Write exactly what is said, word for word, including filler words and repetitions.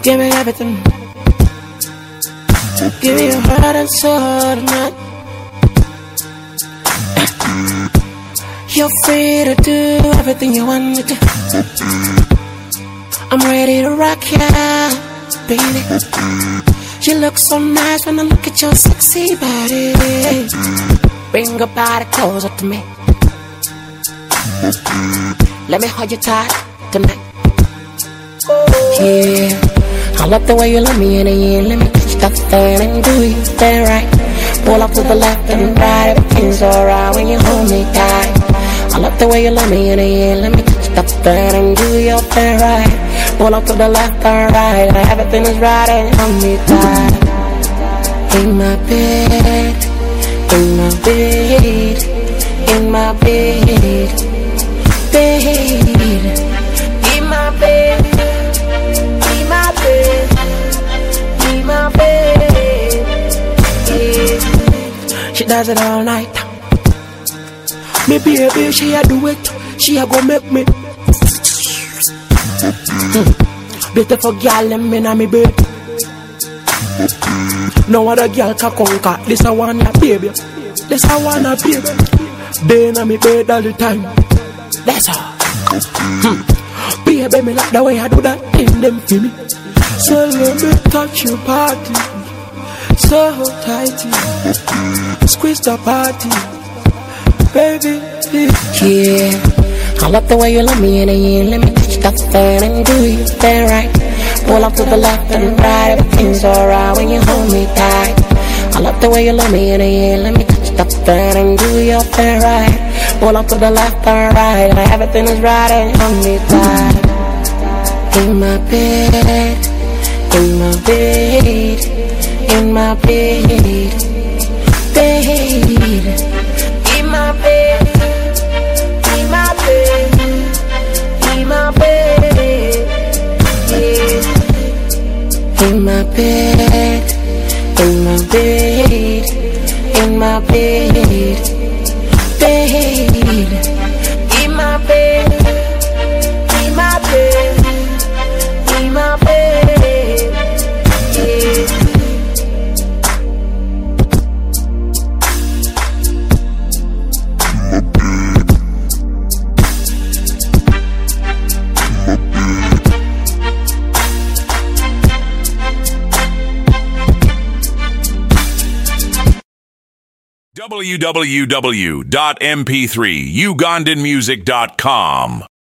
Give me everything. Give me your heart and soul tonight. You're free to do everything you want to do. I'm ready to rock ya, baby. You look so nice when I look at your sexy body. Bring your body closer to me. Let me hold you tight tonight. Yeah, I love the way you love me in the end. Let me touch that thing and do you thing right. Pull up to the left and right, everything's alright when you hold me tight. I love the way you love me in the end. Let me touch that thing and do your thing right. Pull up to the left and right, everything is right and hold me tight. In my bed, in my bed, in my bed, bed, in my bed, in my bed, in my bed. Yeah. She does it all night. Me baby, she a do it. She a go make me. Hmm. Beautiful girl, let me na me bed. No other girl can conquer. This I wanna baby. This I wanna baby. They na me bed all the time. That's all. Hmm. Baby, me like the way I do that in them for me. So let me touch your body. So tighty. Squeeze the body. Baby, yeah, I love the way you love me in the end. Let me touch that thing and do you thing right. Pull up to the left and right, everything's alright when you hold me tight. I love the way you love me in the end. Let me touch that thing and do your thing right. Pull up to the left and right, everything is right and hold me tight. In my bed, in my bed, in my bed, bed. In my bed, in my bed, in my bed, yeah. In my bed, in my bed, in my bed, bed. In my bed, in my bed, in my bed, yeah. w w w dot m p three ugandan music dot com